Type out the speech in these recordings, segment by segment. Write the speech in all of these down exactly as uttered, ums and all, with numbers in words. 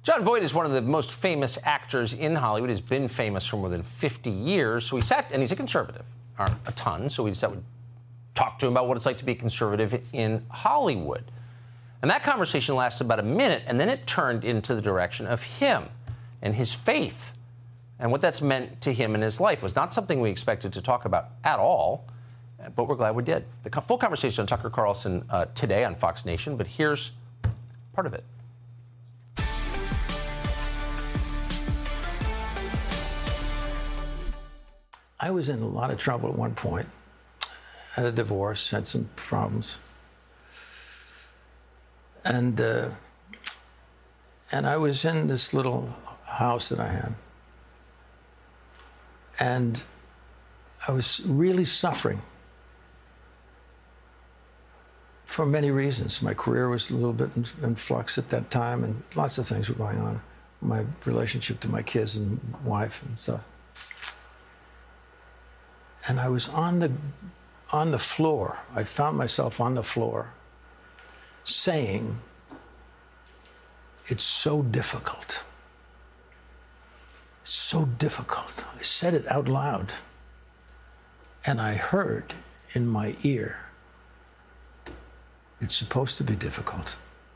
Jon Voight is one of the most famous actors in Hollywood. He's been famous for more than fifty years. So we sat, and he's a conservative, aren't a ton. So we decided we'd talk to him about what it's like to be a conservative in Hollywood. And that conversation lasted about a minute, and then it turned into the direction of him and his faith. And what that's meant to him in his life was not something we expected to talk about at all, but we're glad we did. The full conversation on Tucker Carlson uh, today on Fox Nation, but here's part of it. I was in a lot of trouble at one point. Had a divorce, had some problems. And uh, and I was in this little house that I had. And I was really suffering for many reasons. My career was a little bit in, in flux at that time, and lots of things were going on. My relationship to my kids and wife and stuff. And I was on the, on the floor. I found myself on the floor saying, it's so difficult. It's so difficult. I said it out loud. And I heard in my ear, it's supposed to be difficult.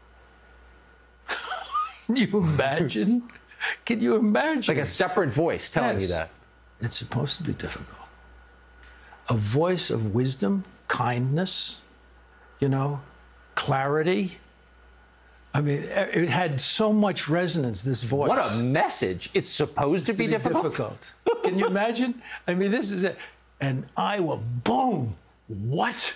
Can you imagine? Can you imagine? Like a separate voice telling Yes. you that. It's supposed to be difficult. A voice of wisdom, kindness, you know, clarity. I mean, it had so much resonance, this voice. What a message. It's supposed to, to be, be difficult. difficult. Can you imagine? I mean, this is it. And I will, boom, what?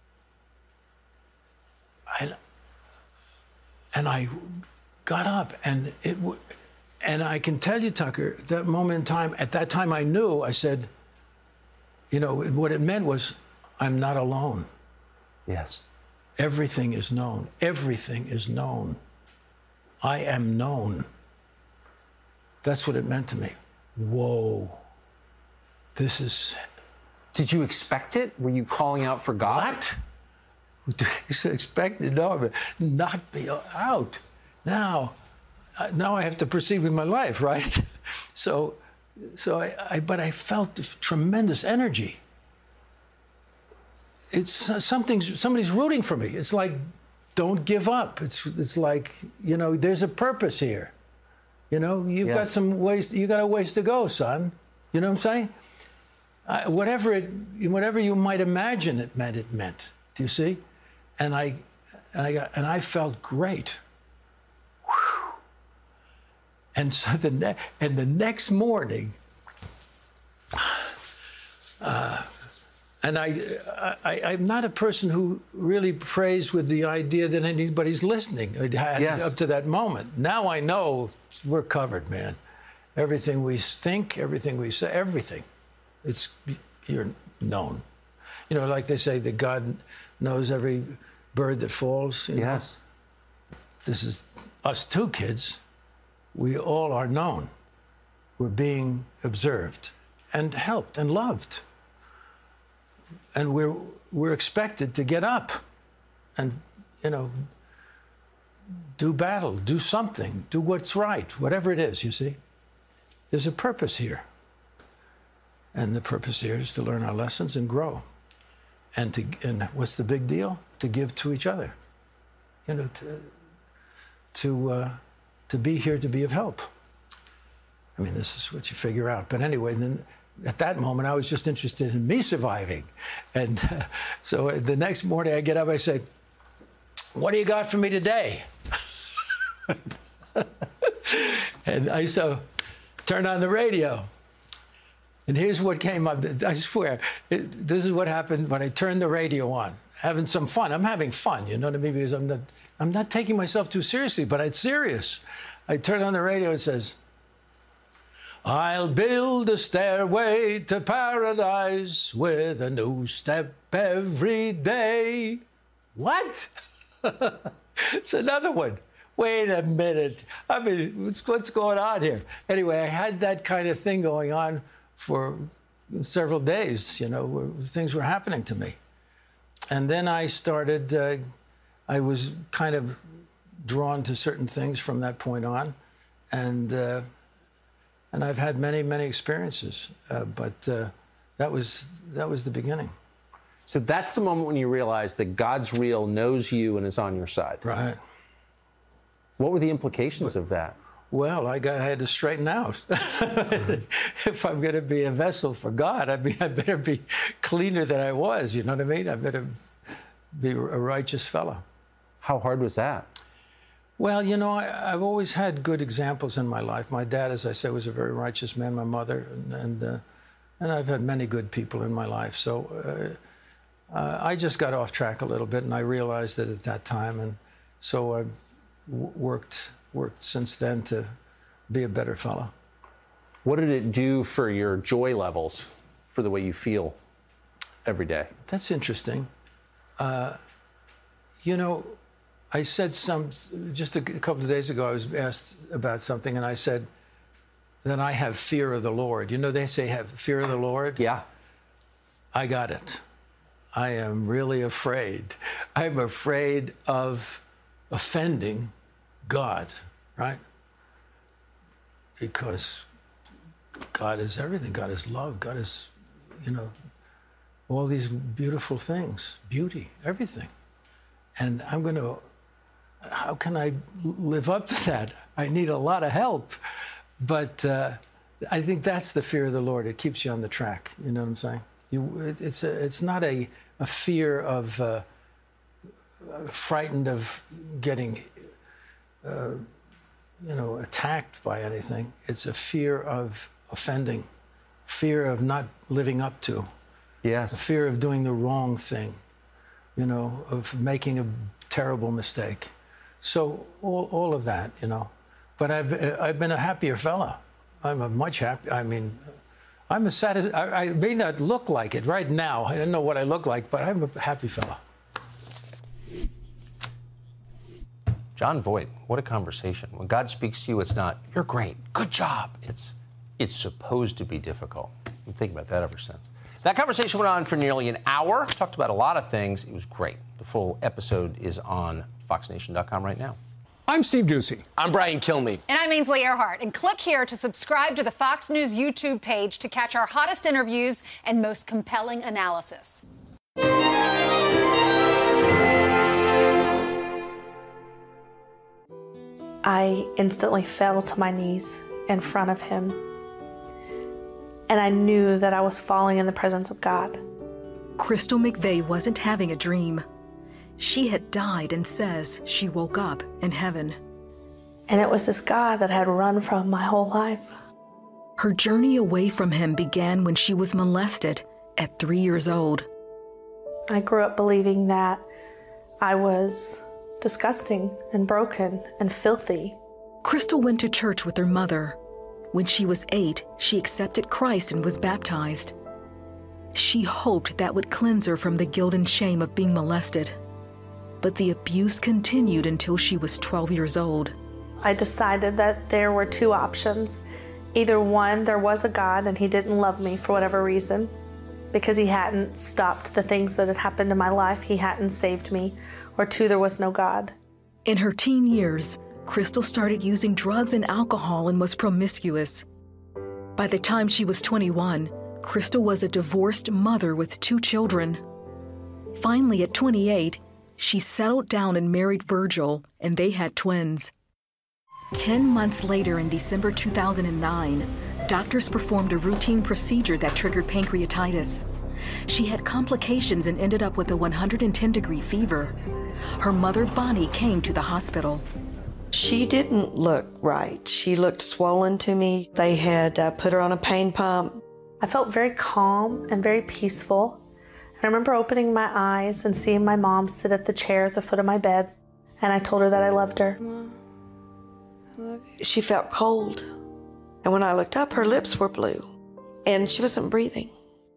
And, and I got up, and it, w- and I can tell you, Tucker, that moment in time, at that time I knew, I said, you know, what it meant was, I'm not alone. Yes. Everything is known. Everything is known. I am known. That's what it meant to me. Whoa. This is... Did you expect it? Were you calling out for God? What? Do you expect it? No, but not be out. Now, uh, now I have to proceed with my life, right? So... So I, I, but I felt tremendous energy. It's uh, something, somebody's rooting for me. It's like, don't give up. It's, it's like, you know, there's a purpose here. You know, you've Yes. got some ways, you got a ways to go, son. You know what I'm saying? Uh, whatever it, whatever you might imagine it meant, it meant. Do you see? And I, and I, got, and I felt great. And so the ne- and the next morning, uh, and I, I, I'm not a person who really prays with the idea that anybody's listening Yes. up to that moment. Now I know we're covered, man. Everything we think, everything we say, everything, it's you're known. You know, like they say that God knows every bird that falls. You Yes. know? This is us too, kids. We all are known. We're being observed and helped and loved. And we're, we're expected to get up and, you know, do battle, do something, do what's right, whatever it is, you see. There's a purpose here. And the purpose here is to learn our lessons and grow. And, to, and what's the big deal? To give to each other. You know, to, to, uh, to be here to be of help. I mean, this is what you figure out. But anyway, then at that moment, I was just interested in me surviving. And uh, so the next morning I get up, I say, what do you got for me today? And I so turned on the radio. And here's what came up. I swear, it, this is what happened when I turned the radio on. Having some fun. I'm having fun, you know what I mean? Because I'm not, I'm not taking myself too seriously, but it's serious. I turn on the radio, it says, I'll build a stairway to paradise with a new step every day. What? It's another one. Wait a minute. I mean, what's, what's going on here? Anyway, I had that kind of thing going on for several days, you know, where things were happening to me. And then I started, uh, I was kind of drawn to certain things from that point on. and uh, and I've had many, many experiences, uh, but uh, that was that was the beginning. So that's the moment when you realize that God's real, knows you, and is on your side. Right. What were the implications of that? Well, I got I had to straighten out. If I'm going to be a vessel for God, I mean, I better be cleaner than I was. You know what I mean? I better be a righteous fellow. How hard was that? Well, you know, I, I've always had good examples in my life. My dad, as I said, was a very righteous man. My mother, and and, uh, and I've had many good people in my life. So uh, uh, I just got off track a little bit, and I realized it at that time, and so I w- worked. worked since then to be a better fellow. What did it do for your joy levels, for the way you feel every day? That's interesting. Uh, you know, I said some, just a, a couple of days ago, I was asked about something, and I said that I have fear of the Lord. You know, they say have fear of the Lord? Yeah. I got it. I am really afraid. I'm afraid of offending God, right? Because God is everything. God is love. God is, you know, all these beautiful things, beauty, everything. And I'm going to, how can I live up to that? I need a lot of help. But uh, I think that's the fear of the Lord. It keeps you on the track. You know what I'm saying? You, it, it's, a, it's not a, a fear of, uh, frightened of getting Uh, you know, attacked by anything. It's a fear of offending, fear of not living up to. Yes. A fear of doing the wrong thing, you know, of making a terrible mistake. So all, all of that, you know. But I've I've been a happier fella. I'm a much happy. I mean, I'm a satis- I, I may not look like it right now. I don't know what I look like, but I'm a happy fella. Jon Voight, what a conversation. When God speaks to you, it's not, you're great, good job. It's it's supposed to be difficult. I've been thinking about that ever since. That conversation went on for nearly an hour. Talked about a lot of things. It was great. The full episode is on fox nation dot com right now. I'm Steve Doocy. I'm Brian Kilmeade. And I'm Ainsley Earhart. And click here to subscribe to the Fox News YouTube page to catch our hottest interviews and most compelling analysis. I instantly fell to my knees in front of him. And I knew that I was falling in the presence of God. Crystal McVeigh wasn't having a dream. She had died and says she woke up in heaven. And it was this God that I had run from my whole life. Her journey away from him began when she was molested at three years old. I grew up believing that I was disgusting and broken and filthy. Crystal went to church with her mother. When she was eight, she accepted Christ and was baptized. She hoped that would cleanse her from the guilt and shame of being molested. But the abuse continued until she was twelve years old. I decided that there were two options. Either one, there was a God and he didn't love me for whatever reason, because he hadn't stopped the things that had happened in my life, he hadn't saved me, or two, there was no God. In her teen years, Crystal started using drugs and alcohol and was promiscuous. By the time she was twenty-one, Crystal was a divorced mother with two children. Finally, at twenty-eight, she settled down and married Virgil, and they had twins. Ten months later, in December two thousand nine, doctors performed a routine procedure that triggered pancreatitis. She had complications and ended up with a one hundred ten degree fever. Her mother, Bonnie, came to the hospital. She didn't look right. She looked swollen to me. They had uh, put her on a pain pump. I felt very calm and very peaceful. And I remember opening my eyes and seeing my mom sit at the chair at the foot of my bed. And I told her that I loved her. Mom, I love you. She felt cold. And when I looked up, her lips were blue. And she wasn't breathing.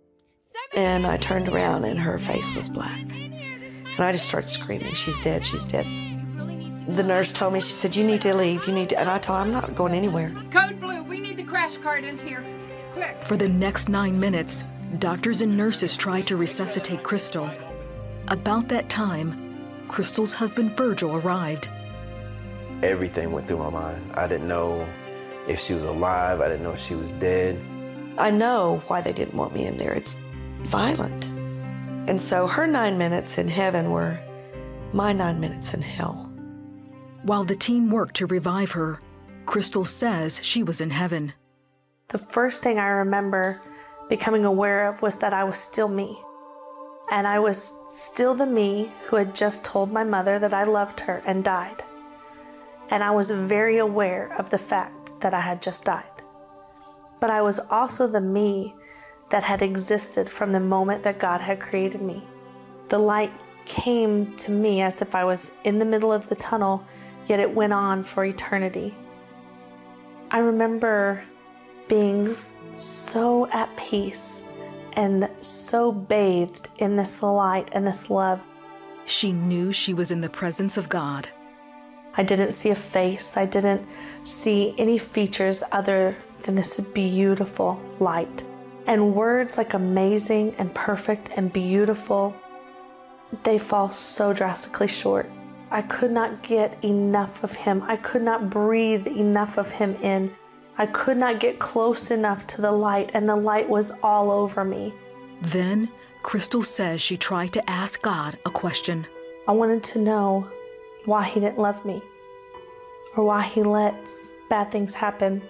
And I turned around and her face was black. And I just started screaming, she's dead, she's dead. The nurse told me, she said, you need to leave, you need to, and I told her, I'm not going anywhere. Code Blue, we need the crash cart in here, quick. For the next nine minutes, doctors and nurses tried to resuscitate Crystal. About that time, Crystal's husband Virgil arrived. everything went through my mind. I didn't know if she was alive. I didn't know if she was dead. I know why they didn't want me in there. It's violent. And so her nine minutes in heaven were my nine minutes in hell. While the team worked to revive her, Crystal says she was in heaven. The first thing I remember becoming aware of was that I was still me. And I was still the me who had just told my mother that I loved her and died. And I was very aware of the fact that I had just died. But I was also the me that had existed from the moment that God had created me. The light came to me as if I was in the middle of the tunnel, yet it went on for eternity. I remember being so at peace and so bathed in this light and this love. She knew she was in the presence of God. I didn't see a face. I didn't see any features other than this beautiful light. And words like amazing and perfect and beautiful, they fall so drastically short. I could not get enough of him. I could not breathe enough of him in. I could not get close enough to the light, and the light was all over me. Then, Crystal says she tried to ask God a question. I wanted to know why he didn't love me, or why he lets bad things happen.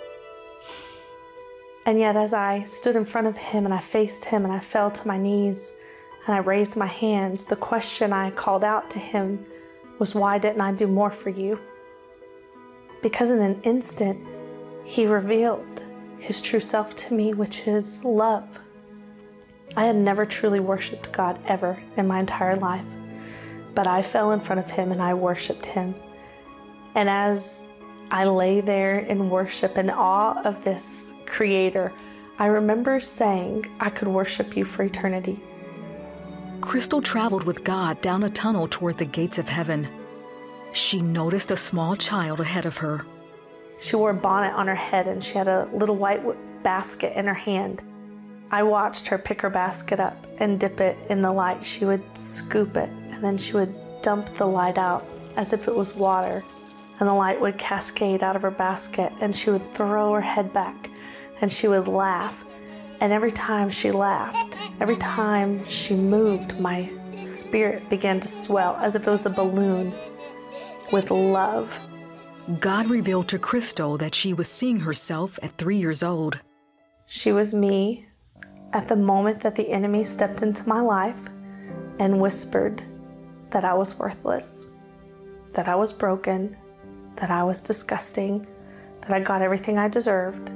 And yet as I stood in front of him and I faced him and I fell to my knees and I raised my hands, the question I called out to him was, why didn't I do more for you? Because in an instant, he revealed his true self to me, which is love. I had never truly worshiped God ever in my entire life, but I fell in front of him and I worshiped him. And as I lay there in worship and awe of this Creator, I remember saying I could worship you for eternity. Crystal traveled with God down a tunnel toward the gates of heaven. She noticed a small child ahead of her. She wore a bonnet on her head and she had a little white basket in her hand. I watched her pick her basket up and dip it in the light. She would scoop it and then she would dump the light out as if it was water. And the light would cascade out of her basket and she would throw her head back and she would laugh. And every time she laughed, every time she moved, my spirit began to swell as if it was a balloon with love. God revealed to Crystal that she was seeing herself at three years old. She was me at the moment that the enemy stepped into my life and whispered that I was worthless, that I was broken, that I was disgusting, that I got everything I deserved.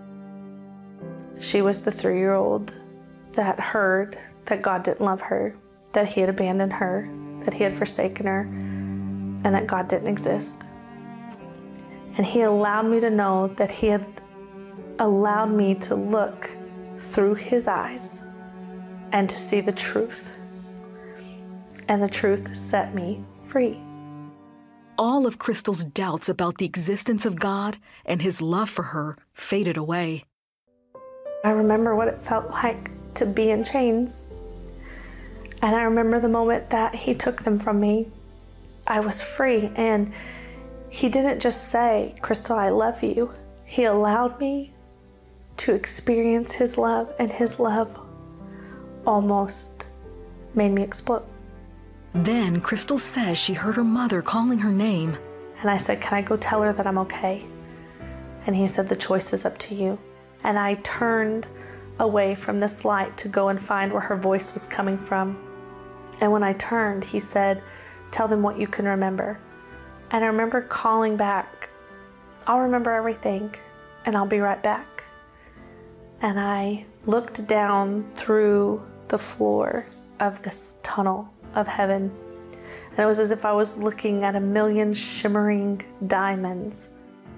She was the three-year-old that heard that God didn't love her, that he had abandoned her, that he had forsaken her, and that God didn't exist. And he allowed me to know that he had allowed me to look through his eyes and to see the truth. And the truth set me free. All of Crystal's doubts about the existence of God and his love for her faded away. I remember what it felt like to be in chains. And I remember the moment that he took them from me. I was free, and he didn't just say, Crystal, I love you. He allowed me to experience his love, and his love almost made me explode. Then Crystal says she heard her mother calling her name. And I said, can I go tell her that I'm okay? And he said, the choice is up to you. And I turned away from this light to go and find where her voice was coming from. And when I turned, he said, tell them what you can remember. And I remember calling back, I'll remember everything, and I'll be right back. And I looked down through the floor of this tunnel of heaven, and it was as if I was looking at a million shimmering diamonds.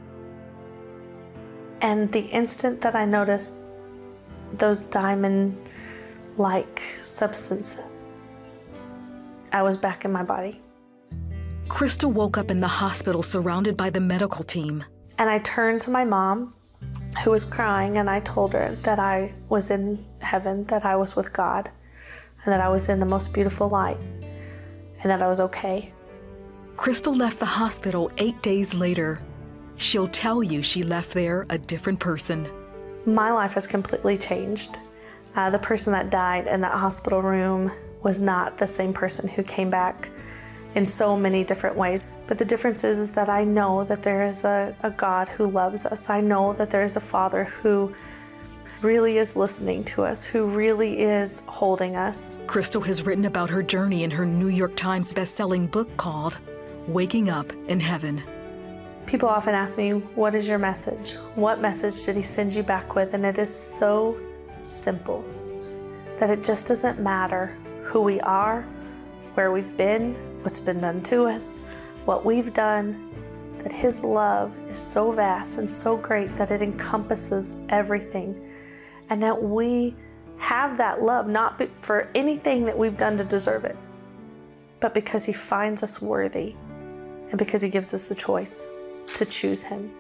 And the instant that I noticed those diamond-like substance, I was back in my body. Crystal woke up in the hospital surrounded by the medical team. And I turned to my mom, who was crying, and I told her that I was in heaven, that I was with God, and that I was in the most beautiful light, and that I was okay. Crystal left the hospital eight days later. She'll tell you she left there a different person. My life has completely changed. Uh, the person that died in that hospital room was not the same person who came back in so many different ways. But the difference is, is that I know that there is a, a God who loves us. I know that there is a Father who really is listening to us, who really is holding us. Crystal has written about her journey in her New York Times best-selling book called Waking Up in Heaven. People often ask me, what is your message? What message did he send you back with? And it is so simple that it just doesn't matter who we are, where we've been, what's been done to us, what we've done, that his love is so vast and so great that it encompasses everything. And that we have that love not for anything that we've done to deserve it, but because he finds us worthy and because he gives us the choice to choose him.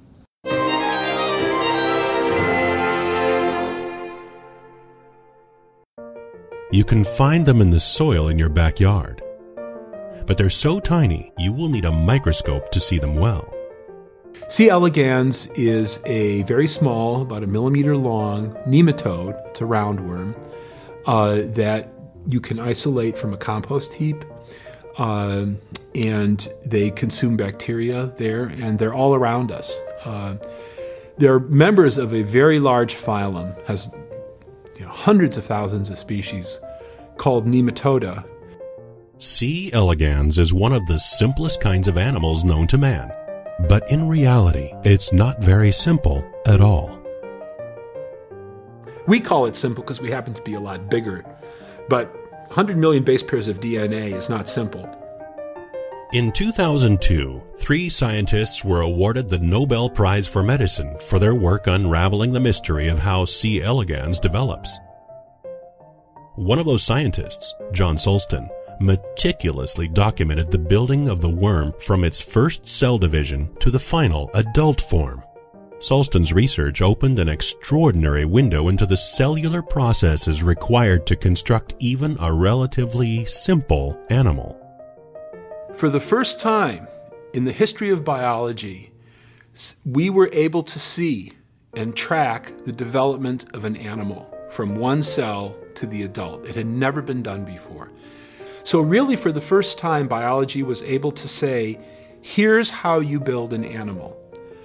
You can find them in the soil in your backyard, but they're so tiny you will need a microscope to see them well. C. elegans is a very small, about a millimeter long nematode. It's a roundworm uh, that you can isolate from a compost heap, uh, and they consume bacteria there, and they're all around us. Uh, they're members of a very large phylum, has you know, hundreds of thousands of species, called Nematoda. C. elegans is one of the simplest kinds of animals known to man. But in reality, it's not very simple at all. We call it simple because we happen to be a lot bigger, but one hundred million base pairs of D N A is not simple. In two thousand two, three scientists were awarded the Nobel Prize for Medicine for their work unraveling the mystery of how C. elegans develops. One of those scientists, John Sulston, meticulously documented the building of the worm from its first cell division to the final adult form. Sulston's research opened an extraordinary window into the cellular processes required to construct even a relatively simple animal. For the first time in the history of biology, we were able to see and track the development of an animal from one cell to the adult. It had never been done before. So really, for the first time, biology was able to say, here's how you build an animal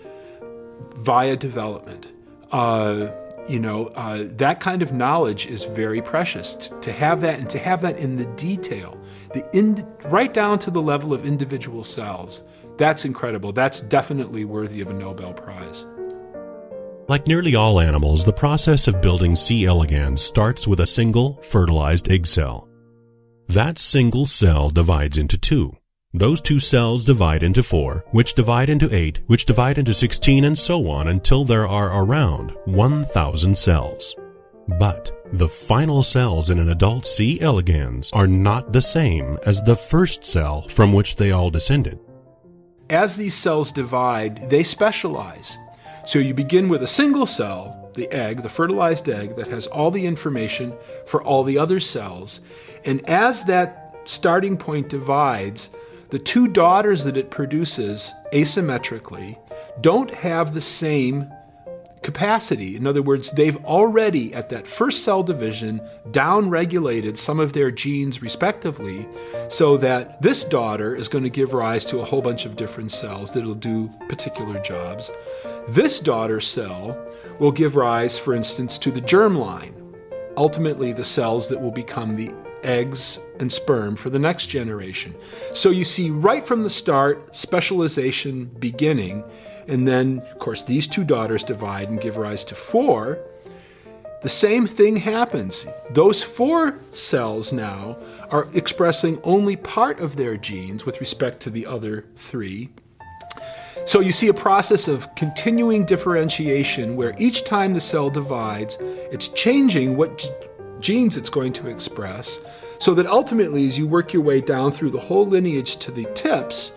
via development. Uh, you know, uh, that kind of knowledge is very precious. To have that, and to have that in the detail, the in, right down to the level of individual cells, that's incredible. That's definitely worthy of a Nobel Prize. Like nearly all animals, the process of building C. elegans starts with a single fertilized egg cell. That single cell divides into two. Those two cells divide into four, which divide into eight, which divide into sixteen, and so on until there are around one thousand cells. But the final cells in an adult C. elegans are not the same as the first cell from which they all descended. As these cells divide, they specialize. So you begin with a single cell, the egg, the fertilized egg, that has all the information for all the other cells. And as that starting point divides, the two daughters that it produces asymmetrically don't have the same capacity. In other words, they've already, at that first cell division, down-regulated some of their genes respectively, so that this daughter is going to give rise to a whole bunch of different cells that will do particular jobs. This daughter cell will give rise, for instance, to the germline, ultimately the cells that will become the eggs and sperm for the next generation. So you see right from the start, specialization beginning, and then, of course, these two daughters divide and give rise to four. The same thing happens. Those four cells now are expressing only part of their genes with respect to the other three. So you see a process of continuing differentiation where each time the cell divides, it's changing what g- genes it's going to express, so that ultimately, as you work your way down through the whole lineage to the tips,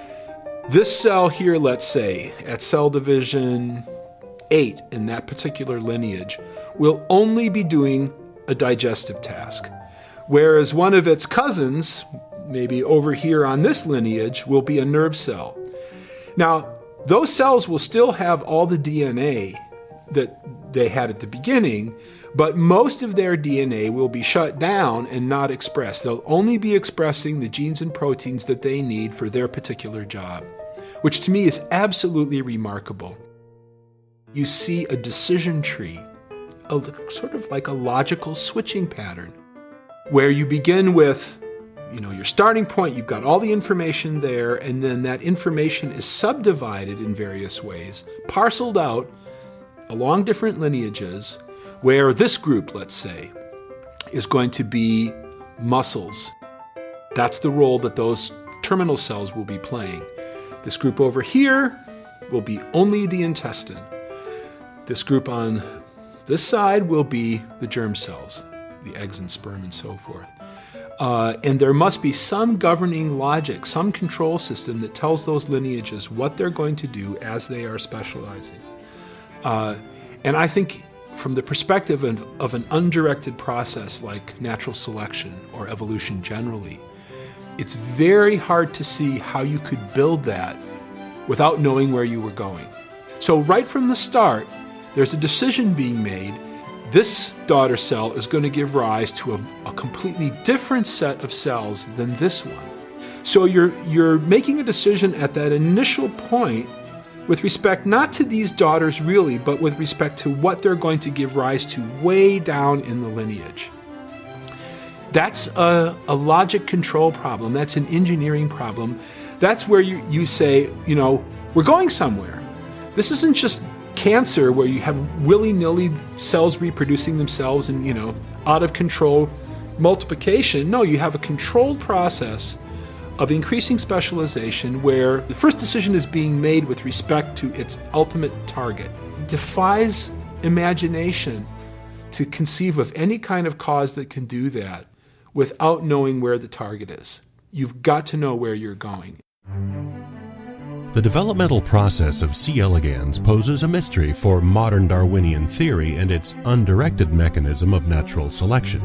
this cell here, let's say, at cell division eight in that particular lineage, will only be doing a digestive task. Whereas one of its cousins, maybe over here on this lineage will be a nerve cell. Now, those cells will still have all the D N A that they had at the beginning, but most of their D N A will be shut down and not expressed. They'll only be expressing the genes and proteins that they need for their particular job, which to me is absolutely remarkable. You see a decision tree, a, sort of like a logical switching pattern, where you begin with, you know, your starting point, you've got all the information there, and then that information is subdivided in various ways, parceled out along different lineages, where this group, let's say, is going to be muscles. That's the role that those terminal cells will be playing. This group over here will be only the intestine. This group on this side will be the germ cells, the eggs and sperm and so forth. Uh, and there must be some governing logic, some control system that tells those lineages what they're going to do as they are specializing. Uh, and I think from the perspective of, of an undirected process like natural selection or evolution generally, it's very hard to see how you could build that without knowing where you were going. So right from the start, there's a decision being made. This daughter cell is going to give rise to a, a completely different set of cells than this one. So you're, you're making a decision at that initial point with respect not to these daughters really, but with respect to what they're going to give rise to way down in the lineage. That's a, a logic control problem. That's an engineering problem. That's where you, you say, you know, we're going somewhere. This isn't just cancer where you have willy-nilly cells reproducing themselves and, you know, out of control multiplication. No, you have a controlled process of increasing specialization where the first decision is being made with respect to its ultimate target. It defies imagination to conceive of any kind of cause that can do that without knowing where the target is. You've got to know where you're going. The developmental process of C. elegans poses a mystery for modern Darwinian theory and its undirected mechanism of natural selection.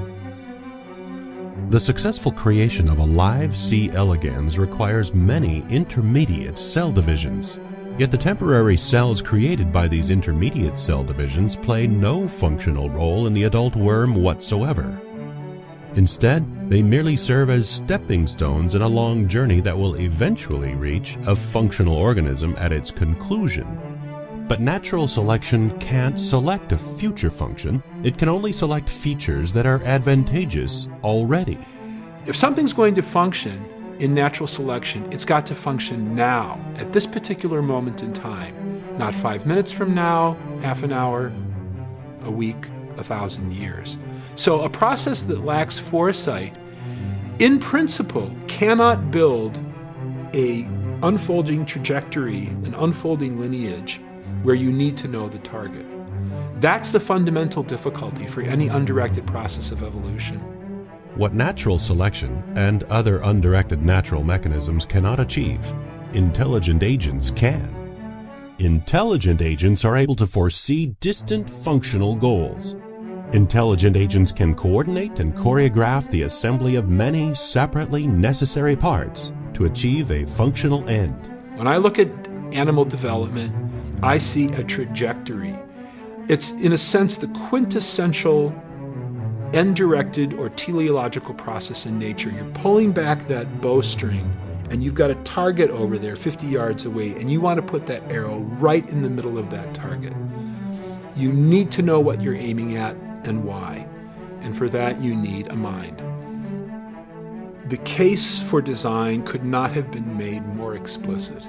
The successful creation of a live C. elegans requires many intermediate cell divisions, yet the temporary cells created by these intermediate cell divisions play no functional role in the adult worm whatsoever. Instead, they merely serve as stepping stones in a long journey that will eventually reach a functional organism at its conclusion. But natural selection can't select a future function. It can only select features that are advantageous already. If something's going to function in natural selection, it's got to function now, at this particular moment in time. Not five minutes from now, half an hour, a week, a thousand years. So a process that lacks foresight, in principle, cannot build a unfolding trajectory, an unfolding lineage where you need to know the target. That's the fundamental difficulty for any undirected process of evolution. What natural selection and other undirected natural mechanisms cannot achieve, intelligent agents can. Intelligent agents are able to foresee distant functional goals. Intelligent agents can coordinate and choreograph the assembly of many separately necessary parts to achieve a functional end. When I look at animal development, I see a trajectory. It's, in a sense, the quintessential end-directed or teleological process in nature. You're pulling back that bowstring, and you've got a target over there fifty yards away, and you want to put that arrow right in the middle of that target. You need to know what you're aiming at and why, and for that you need a mind. The case for design could not have been made more explicit.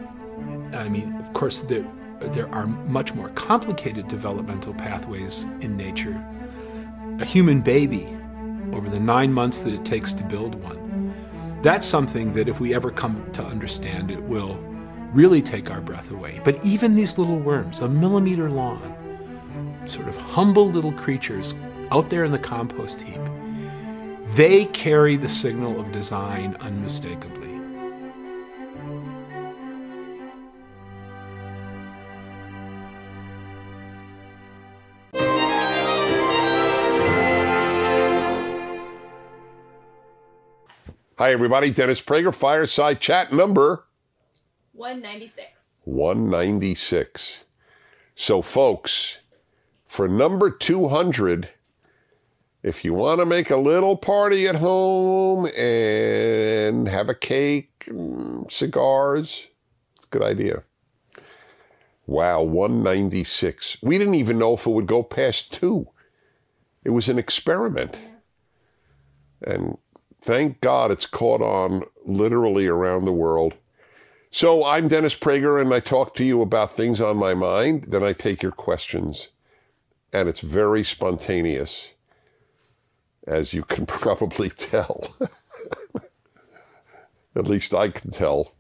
I mean, of course, there, there are much more complicated developmental pathways in nature. A human baby, over the nine months that it takes to build one, that's something that if we ever come to understand it will really take our breath away. But even these little worms, a millimeter long, sort of humble little creatures out there in the compost heap, they carry the signal of design unmistakably. Hi, everybody. Dennis Prager, Fireside Chat number one ninety-six. one ninety-six. So, folks, for number two hundred, if you want to make a little party at home and have a cake, and cigars, it's a good idea. Wow, one ninety-six. We didn't even know if it would go past two. It was an experiment. And thank God it's caught on literally around the world. So I'm Dennis Prager, and I talk to you about things on my mind. Then I take your questions. And it's very spontaneous, as you can probably tell. At least I can tell.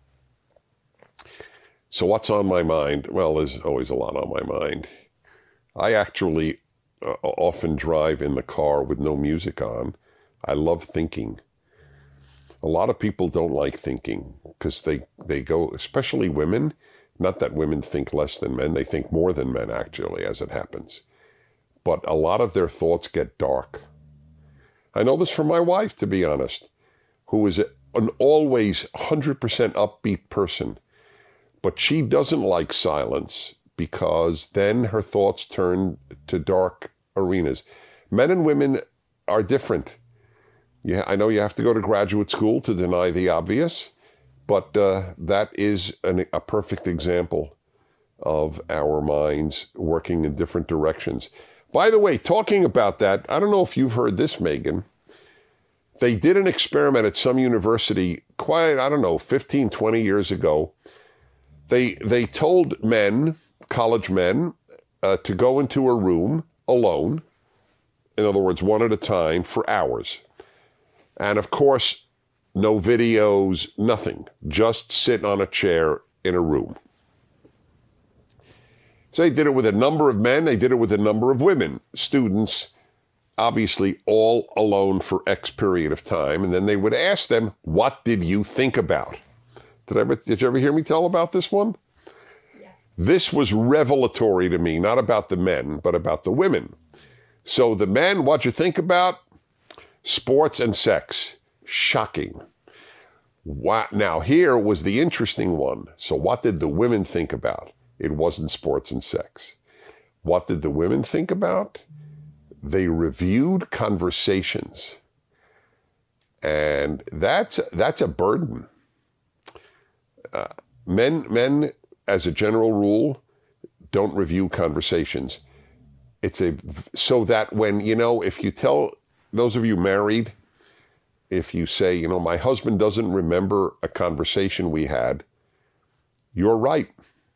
So what's on my mind? Well, there's always a lot on my mind. I actually uh, often drive in the car with no music on. I love thinking. A lot of people don't like thinking because they, they go, especially women, not that women think less than men, they think more than men actually, as it happens. But a lot of their thoughts get dark. I know this from my wife, to be honest, who is an always one hundred percent upbeat person. But she doesn't like silence because then her thoughts turn to dark arenas. Men and women are different. Yeah, I know you have to go to graduate school to deny the obvious, but uh, that is an, a perfect example of our minds working in different directions. By the way, talking about that, I don't know if you've heard this, Megan. They did an experiment at some university quite, I don't know, fifteen, twenty years ago. They they told men, college men, uh, to go into a room alone, in other words, one at a time, for hours. And of course, no videos, nothing. Just sit on a chair in a room. So they did it with a number of men. They did it with a number of women, students, obviously all alone for X period of time. And then they would ask them, what did you think about? Did, I ever, did you ever hear me tell about this one? Yes. This was revelatory to me, not about the men, but about the women. So the men, what'd you think about? Sports and sex. Shocking. Wow. Now, here was the interesting one. So what did the women think about? It wasn't sports and sex. What did the women think about? They reviewed conversations. And that's, that's a burden. Uh, men, men, as a general rule, don't review conversations. It's a, so that when, you know, if you tell those of you married, if you say, you know, my husband doesn't remember a conversation we had, you're right.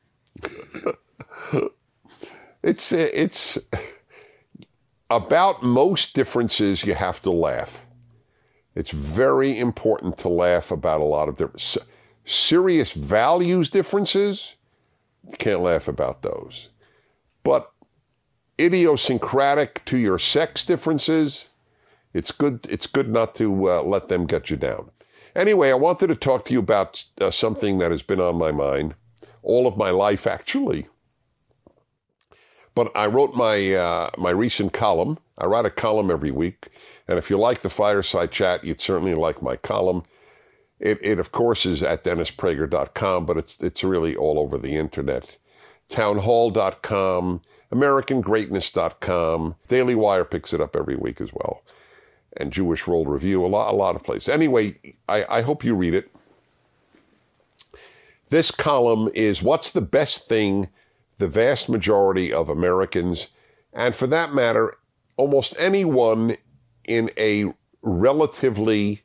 it's, it's about most differences you have to laugh. It's very important to laugh about a lot of different, serious values differences, you can't laugh about those. But idiosyncratic to your sex differences, it's good, it's good not to uh, let them get you down. Anyway, I wanted to talk to you about uh, something that has been on my mind all of my life, actually. But I wrote my uh, my recent column. I write a column every week. And if you like the Fireside Chat, you'd certainly like my column. It, it of course, is at dennis prager dot com, but it's it's really all over the internet. townhall dot com, american greatness dot com. Daily Wire picks it up every week as well. And Jewish World Review, a lot, a lot of places. Anyway, I, I hope you read it. This column is what's the best thing the vast majority of Americans, and for that matter, almost anyone in a relatively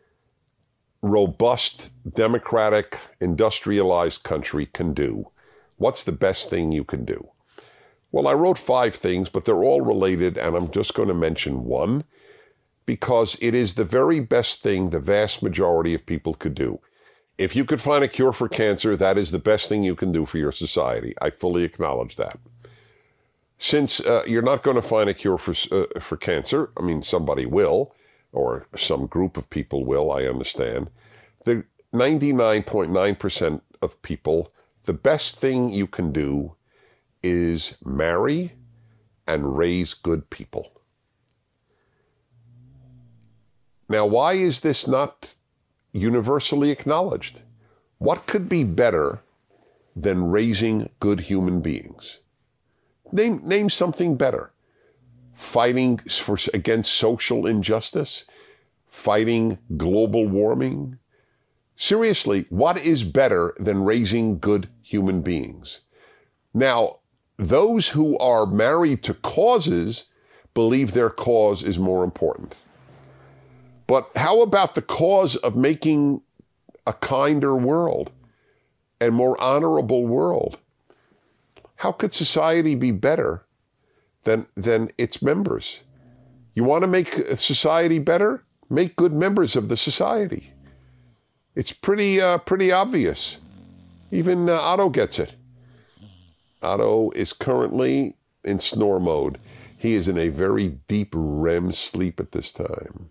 robust, democratic, industrialized country can do. What's the best thing you can do? Well, I wrote five things, but they're all related, and I'm just going to mention one because it is the very best thing the vast majority of people could do. If you could find a cure for cancer, that is the best thing you can do for your society. I fully acknowledge that. Since uh, you're not going to find a cure for uh, for cancer, I mean, somebody will, or some group of people will, I understand. The ninety-nine point nine percent of people, the best thing you can do is marry and raise good people. Now, why is this not universally acknowledged? What could be better than raising good human beings? Name, name something better. Fighting for, against social injustice? Fighting global warming? Seriously, what is better than raising good human beings? Now, those who are married to causes believe their cause is more important. But how about the cause of making a kinder world and more honorable world? How could society be better than, than its members? You want to make society better? Make good members of the society. It's pretty uh, pretty obvious. Even uh, Otto gets it. Otto is currently in snore mode. He is in a very deep R E M sleep at this time.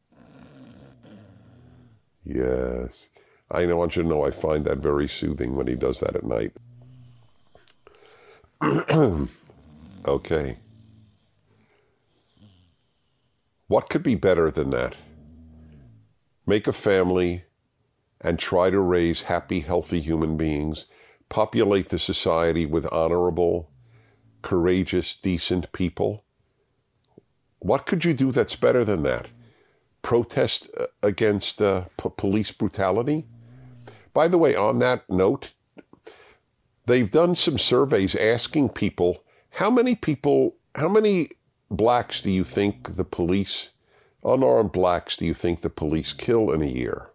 Yes. I want you to know I find that very soothing when he does that at night. Okay. What could be better than that? Make a family and try to raise happy, healthy human beings. Populate the society with honorable, courageous, decent people. What could you do that's better than that? Protest against uh, p- police brutality? By the way, on that note, they've done some surveys asking people, how many people, how many blacks do you think the police, unarmed blacks, do you think the police kill in a year?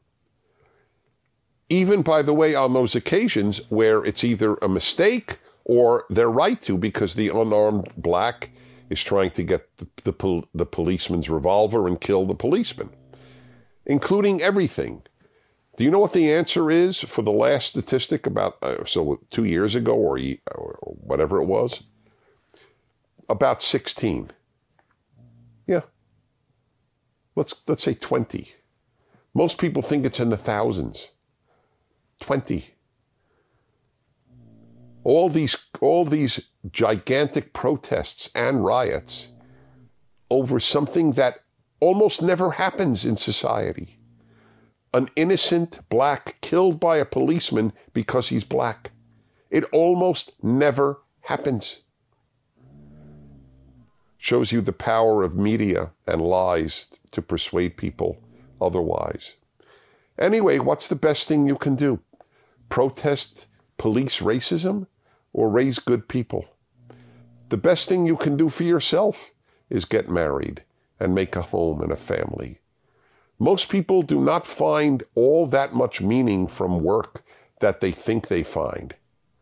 Even, by the way, on those occasions where it's either a mistake or they're right to, because the unarmed black is trying to get the, the, pol- the policeman's revolver and kill the policeman, including everything. Do you know what the answer is for the last statistic about, uh, so two years ago or, or whatever it was? About sixteen. Yeah. Let's, let's say twenty. Most people think it's in the thousands. twenty. All these, all these gigantic protests and riots over something that almost never happens in society. An innocent black killed by a policeman because he's black. It almost never happens. Shows you the power of media and lies to persuade people otherwise. Anyway, what's the best thing you can do? Protest police racism or raise good people? The best thing you can do for yourself is get married and make a home and a family. Most people do not find all that much meaning from work that they think they find.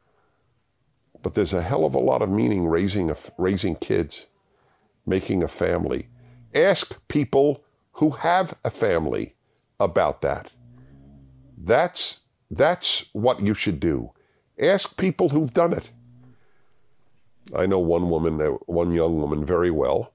But there's a hell of a lot of meaning raising a, raising kids, making a family. Ask people who have a family about that. That's, that's what you should do. Ask people who've done it. I know one woman, one young woman very well,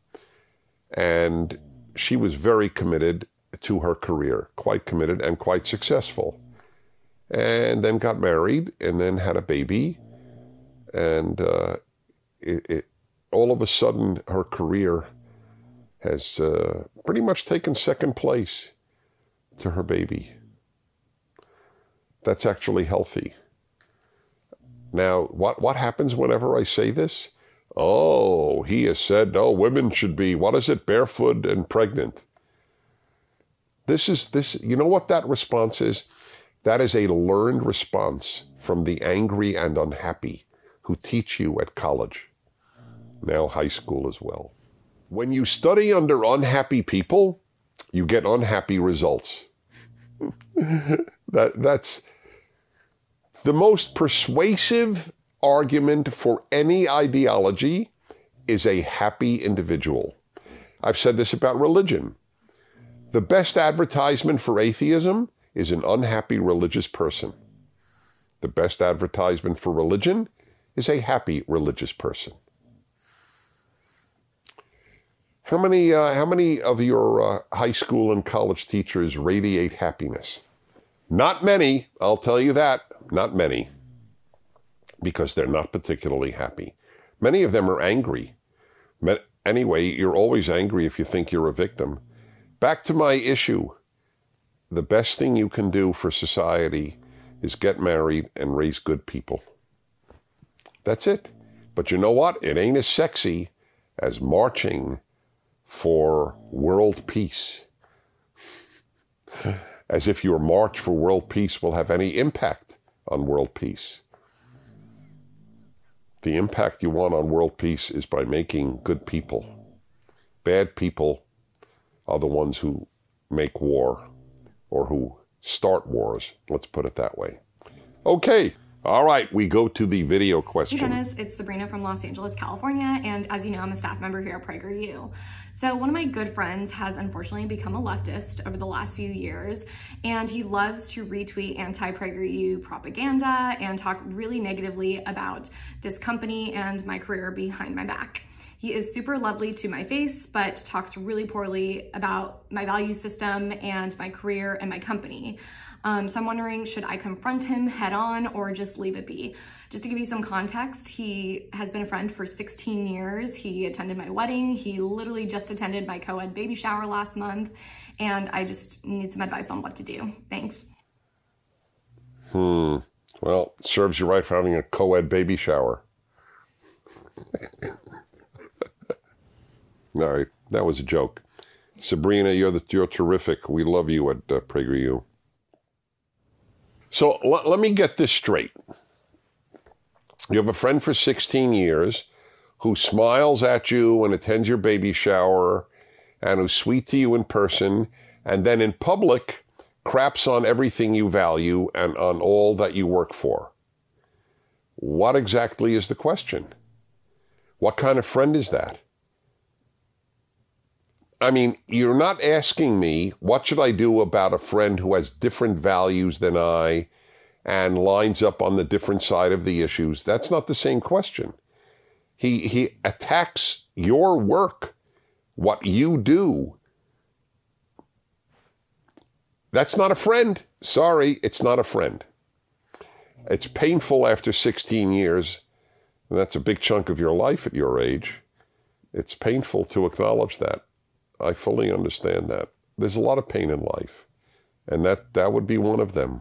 and she was very committed to her career, quite committed and quite successful. And then got married and then had a baby. And uh, it, it, all of a sudden, her career has uh, pretty much taken second place to her baby. That's actually healthy. Now, what, what happens whenever I say this? Oh, he has said, no, women should be, what is it, barefoot and pregnant. This is, this. You know what that response is? That is a learned response from the angry and unhappy who teach you at college, now high school as well. When you study under unhappy people, you get unhappy results. that, that's the most persuasive argument for any ideology is a happy individual. I've said this about religion. The best advertisement for atheism is an unhappy religious person. The best advertisement for religion is a happy religious person. How many, uh, how many of your uh, high school and college teachers radiate happiness? Not many, I'll tell you that. Not many. Because they're not particularly happy. Many of them are angry. Anyway, you're always angry if you think you're a victim. back to my issue. The best thing you can do for society is get married and raise good people. That's it. But you know what? It ain't as sexy as marching for world peace. As if your march for world peace will have any impact on world peace. The impact you want on world peace is by making good people. Bad people are the ones who make war or who start wars. Let's put it that way. Okay. All right. We go to the video question. Hey, Dennis. It's Sabrina from Los Angeles, California. And as you know, I'm a staff member here at PragerU. So one of my good friends has unfortunately become a leftist over the last few years. And he loves to retweet anti-PragerU propaganda and talk really negatively about this company and my career behind my back. He is super lovely to my face, but talks really poorly about my value system and my career and my company. Um, so I'm wondering, should I confront him head on or just leave it be? Just to give you some context, he has been a friend for sixteen years. He attended my wedding. He literally just attended my co-ed baby shower last month. And I just need some advice on what to do. Thanks. Hmm. Well, serves you right for having a co-ed baby shower. All right, that was a joke. Sabrina, you're the, you're terrific. We love you at uh, PragerU. So l- let me get this straight. You have a friend for sixteen years who smiles at you and attends your baby shower and who's sweet to you in person, and then in public craps on everything you value and on all that you work for. What exactly is the question? What kind of friend is that? I mean, you're not asking me, what should I do about a friend who has different values than I and lines up on the different side of the issues. That's not the same question. He, he attacks your work, what you do. That's not a friend. Sorry, it's not a friend. It's painful after sixteen years, and that's a big chunk of your life at your age. It's painful to acknowledge that. I fully understand that. There's a lot of pain in life, and that, that would be one of them.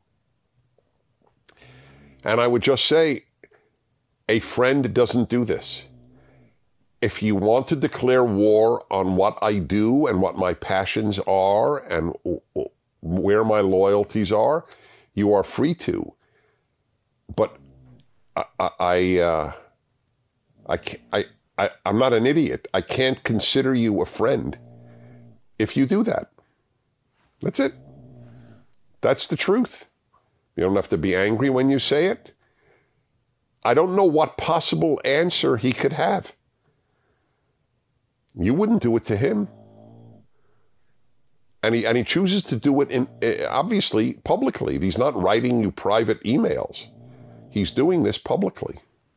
And I would just say, a friend doesn't do this. If you want to declare war on what I do and what my passions are and where my loyalties are, you are free to. But I, I, uh, I, I, I, I'm not an idiot. I can't consider you a friend if you do that. That's it. That's the truth. You don't have to be angry when you say it. I don't know what possible answer he could have. You wouldn't do it to him. And he, and he chooses to do it, in, obviously, publicly. He's not writing you private emails. He's doing this publicly.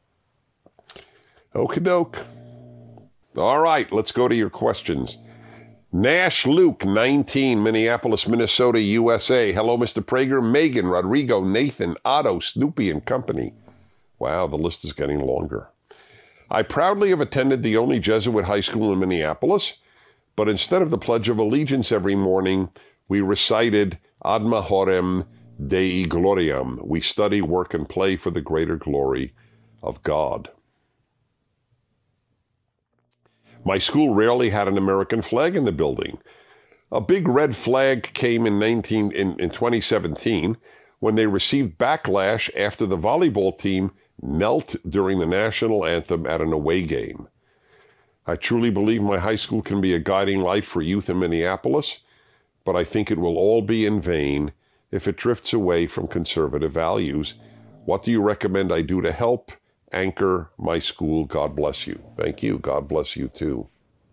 Okie doke. All right, let's go to your questions. Nash Luke, nineteen, Minneapolis, Minnesota, U S A. Hello, Mister Prager, Megan, Rodrigo, Nathan, Otto, Snoopy, and company. Wow, the list is getting longer. I proudly have attended the only Jesuit high school in Minneapolis, but instead of the Pledge of Allegiance every morning, we recited Ad Mahorem Dei Gloriam. We study, work, and play for the greater glory of God. My school rarely had an American flag in the building. A big red flag came in, nineteen, in, in twenty seventeen when they received backlash after the volleyball team knelt during the national anthem at an away game. I truly believe my high school can be a guiding light for youth in Minneapolis, but I think it will all be in vain if it drifts away from conservative values. What do you recommend I do to help anchor my school? God bless you. Thank you. God bless you too.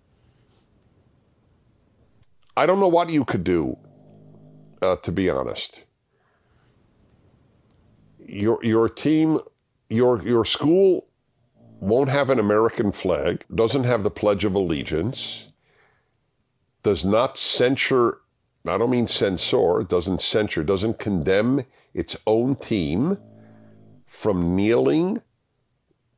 I don't know what you could do, uh, to be honest. Your your team, your your school won't have an American flag, doesn't have the Pledge of Allegiance, does not censure, I don't mean censor, doesn't censure, doesn't condemn its own team from kneeling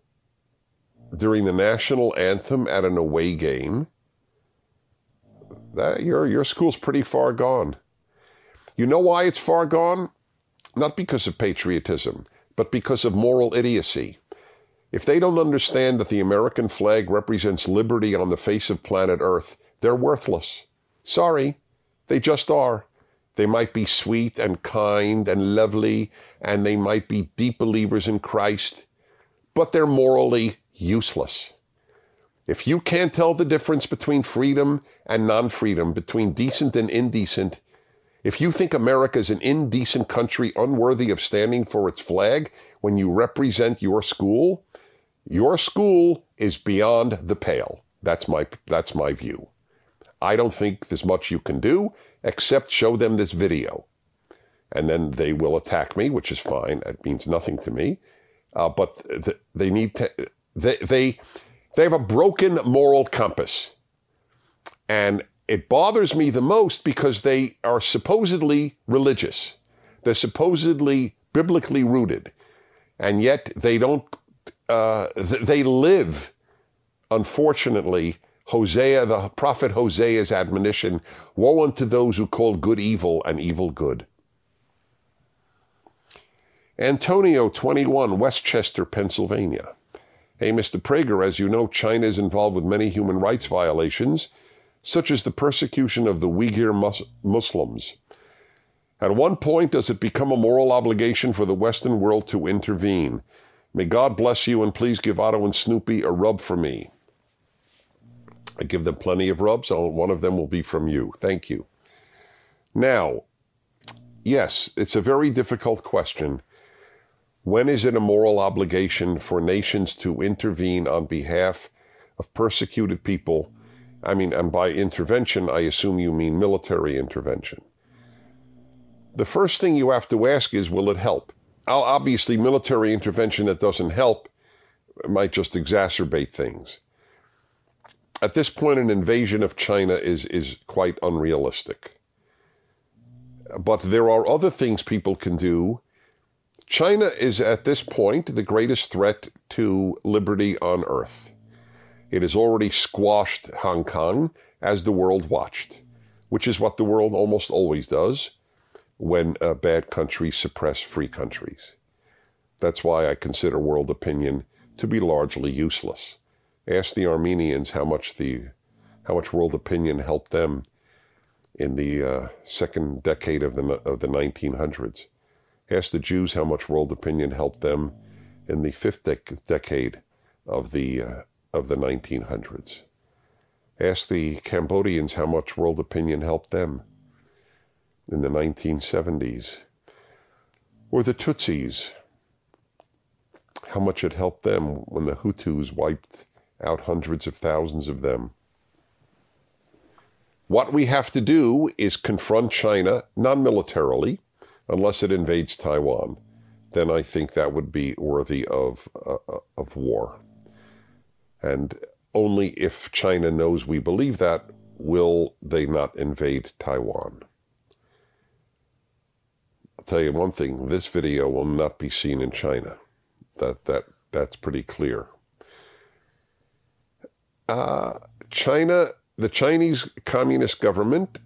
during the national anthem at an away game. That, your, your school's pretty far gone. You know why it's far gone? Not because of patriotism, but because of moral idiocy. If they don't understand that the American flag represents liberty on the face of planet Earth, they're worthless. Sorry, they just are. They might be sweet and kind and lovely, and they might be deep believers in Christ, but they're morally useless. If you can't tell the difference between freedom and non-freedom, between decent and indecent, if you think America is an indecent country unworthy of standing for its flag when you represent your school, your school is beyond the pale. That's my, that's my view. I don't think there's much you can do except show them this video. And then they will attack me, which is fine. It means nothing to me. Uh, but th- they need to, they, they, they have a broken moral compass. And it bothers me the most because they are supposedly religious. They're supposedly biblically rooted. And yet they don't, uh, th- they live, unfortunately, Hosea, the prophet Hosea's admonition, woe unto those who call good evil and evil good. Antonio, twenty-one, Westchester, Pennsylvania. Hey, Mister Prager, as you know, China is involved with many human rights violations, such as the persecution of the Uyghur mus- Muslims. At one point, does it become a moral obligation for the Western world to intervene? May God bless you, and please give Otto and Snoopy a rub for me. I give them plenty of rubs. One of them will be from you. Thank you. Now, yes, it's a very difficult question. When is it a moral obligation for nations to intervene on behalf of persecuted people? I mean, and by intervention, I assume you mean military intervention. The first thing you have to ask is, will it help? Obviously, military intervention that doesn't help might just exacerbate things. At this point, an invasion of China is, is quite unrealistic. But there are other things people can do. China is, at this point, the greatest threat to liberty on earth. It has already squashed Hong Kong as the world watched, which is what the world almost always does when uh, bad countries suppress free countries. That's why I consider world opinion to be largely useless. Ask the Armenians how much the how much world opinion helped them in the uh, second decade of the of the nineteen hundreds. Ask the Jews how much world opinion helped them in the fifth dec- decade of the uh, of the nineteen hundreds. Ask the Cambodians how much world opinion helped them in the nineteen seventies. Or the Tutsis, how much it helped them when the Hutus wiped out hundreds of thousands of them. What we have to do is confront China non-militarily, unless it invades Taiwan. Then I think that would be worthy of uh, of war. And only if China knows we believe that will they not invade Taiwan. I'll tell you one thing, this video will not be seen in China. That that that's pretty clear. Uh, China, the Chinese Communist government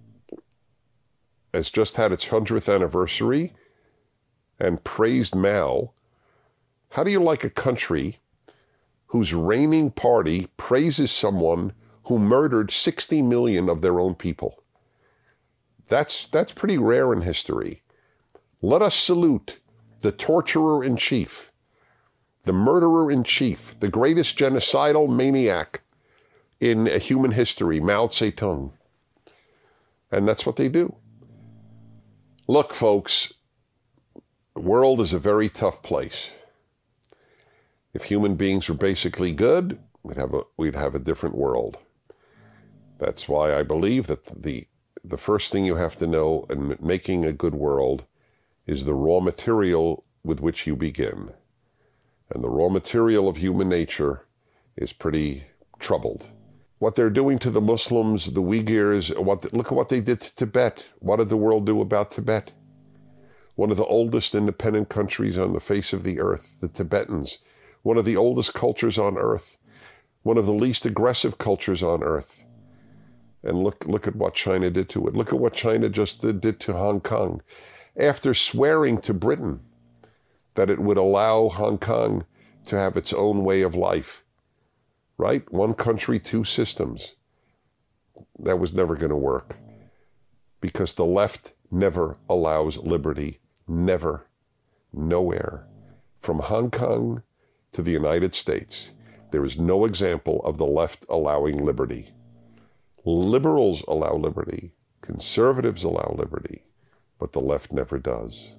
has just had its hundredth anniversary and praised Mao. How do you like a country whose reigning party praises someone who murdered sixty million of their own people? That's, that's pretty rare in history. Let us salute the torturer-in-chief, the murderer-in-chief, the greatest genocidal maniac in human history, Mao Zedong. And that's what they do. Look, folks, the world is a very tough place. If human beings were basically good, we'd have a, we'd have a different world. That's why I believe that the, the first thing you have to know in making a good world is the raw material with which you begin. And the raw material of human nature is pretty troubled. What they're doing to the Muslims, the Uyghurs, what, look at what they did to Tibet. What did the world do about Tibet? One of the oldest independent countries on the face of the earth, the Tibetans. One of the oldest cultures on earth. One of the least aggressive cultures on earth. And look, look at what China did to it. Look at what China just did, did to Hong Kong. After swearing to Britain that it would allow Hong Kong to have its own way of life, right? One country, two systems. That was never going to work because the left never allows liberty. Never. Nowhere. From Hong Kong to the United States, there is no example of the left allowing liberty. Liberals allow liberty. Conservatives allow liberty. But the left never does.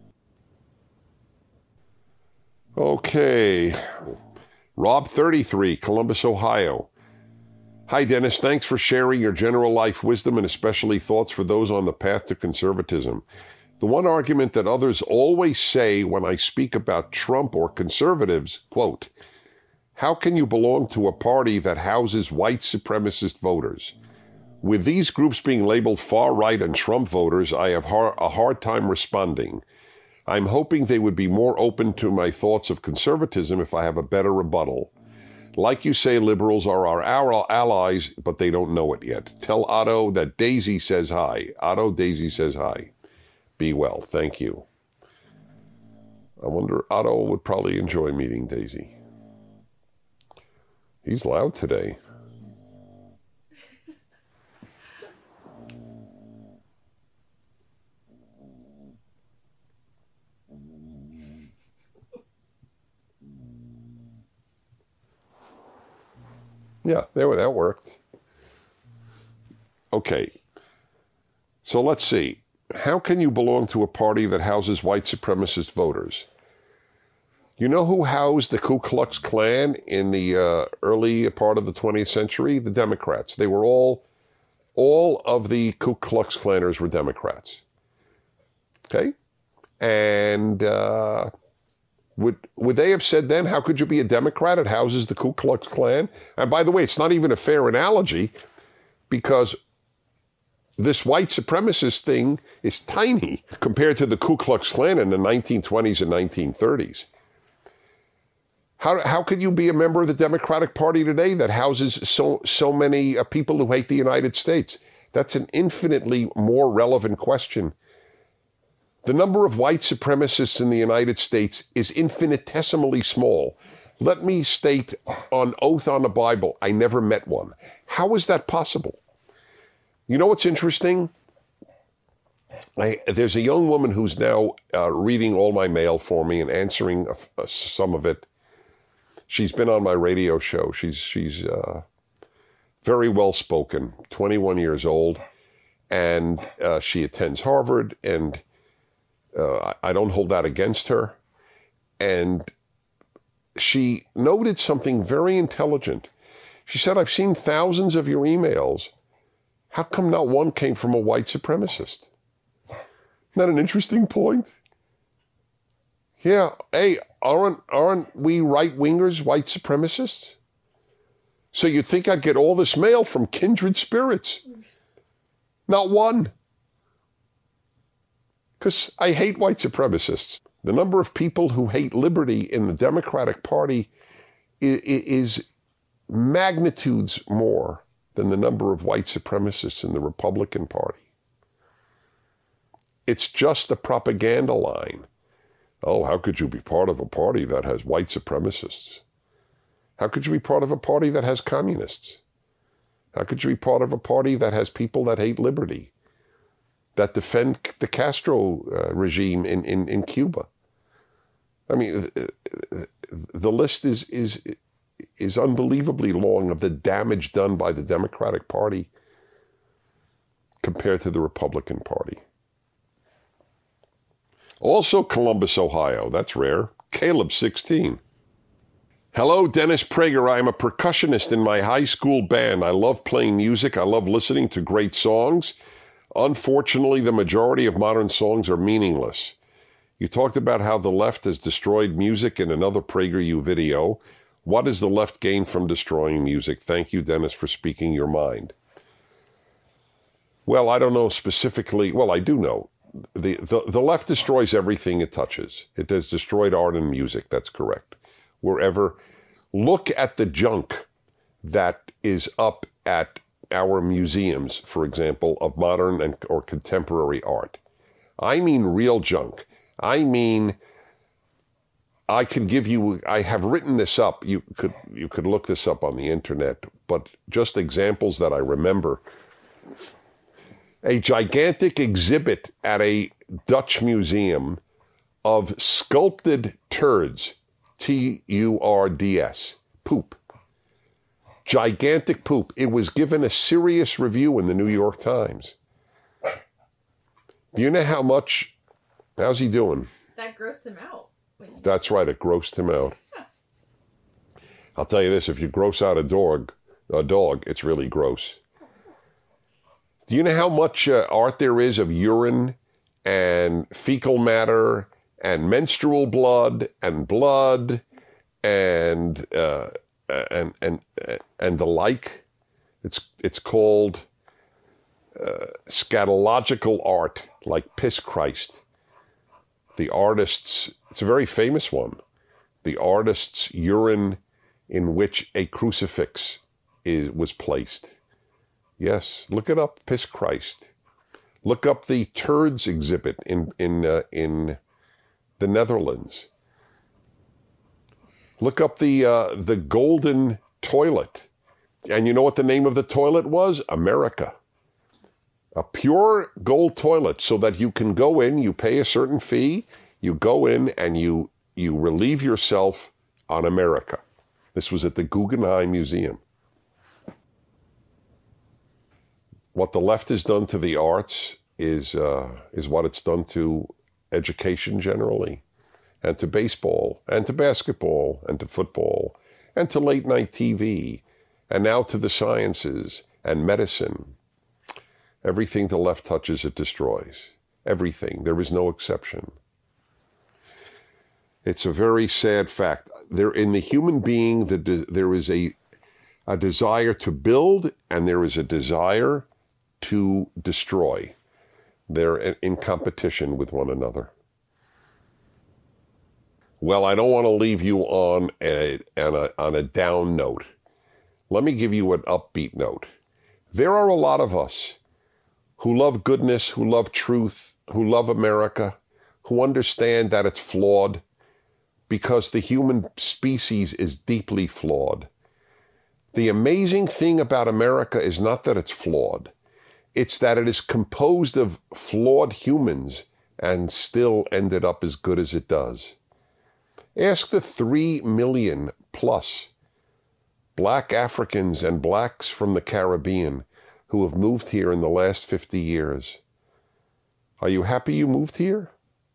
Okay. Rob thirty-three, Columbus, Ohio. Hi, Dennis. Thanks for sharing your general life wisdom and especially thoughts for those on the path to conservatism. The one argument that others always say when I speak about Trump or conservatives, quote, how can you belong to a party that houses white supremacist voters? With these groups being labeled far-right and Trump voters, I have har- a hard time responding. I'm hoping they would be more open to my thoughts of conservatism if I have a better rebuttal. Like you say, liberals are our, our allies, but they don't know it yet. Tell Otto that Daisy says hi. Otto, Daisy says hi. Be well. Thank you. I wonder, Otto would probably enjoy meeting Daisy. He's loud today. Yeah, there, that worked. Okay. So let's see. How can you belong to a party that houses white supremacist voters? You know who housed the Ku Klux Klan in the uh, early part of the twentieth century? The Democrats. They were all, all of the Ku Klux Klanners were Democrats. Okay? And uh, would would they have said then, how could you be a Democrat? It houses the Ku Klux Klan. And by the way, it's not even a fair analogy because this white supremacist thing is tiny compared to the Ku Klux Klan in the nineteen twenties and nineteen thirties. How how could you be a member of the Democratic Party today that houses so so many uh, people who hate the United States? That's an infinitely more relevant question. The number of white supremacists in the United States is infinitesimally small. Let me state on oath on the Bible, I never met one. How is that possible? You know what's interesting? I, there's a young woman who's now uh, reading all my mail for me and answering uh, uh, some of it. She's been on my radio show. She's she's uh, very well spoken, twenty-one years old, and uh, she attends Harvard. And uh, I don't hold that against her. And she noted something very intelligent. She said, "I've seen thousands of your emails. How come not one came from a white supremacist?" Isn't that an interesting point? Yeah, hey, aren't, aren't we right-wingers white supremacists? So you'd think I'd get all this mail from kindred spirits. Not one. Because I hate white supremacists. The number of people who hate liberty in the Democratic Party is, is magnitudes more than the number of white supremacists in the Republican Party. It's just a propaganda line. Oh, how could you be part of a party that has white supremacists? How could you be part of a party that has communists? How could you be part of a party that has people that hate liberty, that defend the Castro uh, regime in, in, in Cuba? I mean, the list is is is unbelievably long of the damage done by the Democratic Party compared to the Republican Party. Also Columbus, Ohio. That's rare. Caleb, sixteen. Hello, Dennis Prager. I am a percussionist in my high school band. I love playing music. I love listening to great songs. Unfortunately, the majority of modern songs are meaningless. You talked about how the left has destroyed music in another PragerU video. What does the left gain from destroying music? Thank you, Dennis, for speaking your mind. Well, I don't know specifically. Well, I do know. The, the, the left destroys everything it touches. It has destroyed art and music. That's correct. Wherever. Look at the junk that is up at our museums, for example, of modern and or contemporary art. I mean real junk. I mean, I can give you, I have written this up. You could, you could look this up on the internet, but just examples that I remember. A gigantic exhibit at a Dutch museum of sculpted turds, T U R D S, poop. Gigantic poop. It was given a serious review in the New York Times. Do you know how much, how's he doing? That grossed him out. That's right, it grossed him out. I'll tell you this, if you gross out a dog, a dog, it's really gross. Do you know how much uh, art there is of urine and fecal matter and menstrual blood and blood and uh, and and and the like? It's it's called uh, scatological art, like Piss Christ. The artist's, it's a very famous one. The artist's urine in which a crucifix is was placed. Yes, look it up, Piss Christ. Look up the turds exhibit in in uh, in the Netherlands. Look up the uh, the golden toilet, and you know what the name of the toilet was? America. A pure gold toilet, so that you can go in, you pay a certain fee, you go in and you you relieve yourself on America. This was at the Guggenheim Museum. What the left has done to the arts is uh, is what it's done to education generally, and to baseball, and to basketball, and to football, and to late night T V, and now to the sciences and medicine. Everything the left touches, it destroys. Everything. There is no exception. It's a very sad fact. There, in the human being, the de- there is a, a desire to build, and there is a desire to destroy. They're in, in competition with one another. Well, I don't want to leave you on a, on a, on a down note. Let me give you an upbeat note. There are a lot of us who love goodness, who love truth, who love America, who understand that it's flawed because the human species is deeply flawed. The amazing thing about America is not that it's flawed. It's that it is composed of flawed humans and still ended up as good as it does. Ask the three million plus black Africans and blacks from the Caribbean who have moved here in the last fifty years. Are you happy you moved here?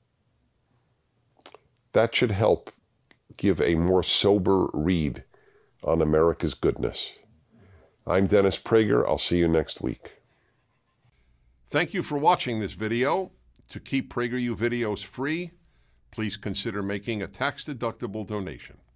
That should help give a more sober read on America's goodness. I'm Dennis Prager. I'll see you next week. Thank you for watching this video. To keep PragerU videos free, please consider making a tax-deductible donation.